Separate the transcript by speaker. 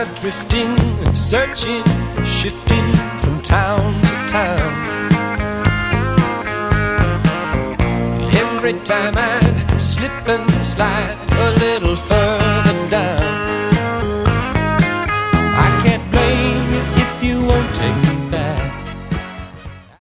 Speaker 1: drifting, searching, shifting from town to town. Every time I'd slip and slide a little further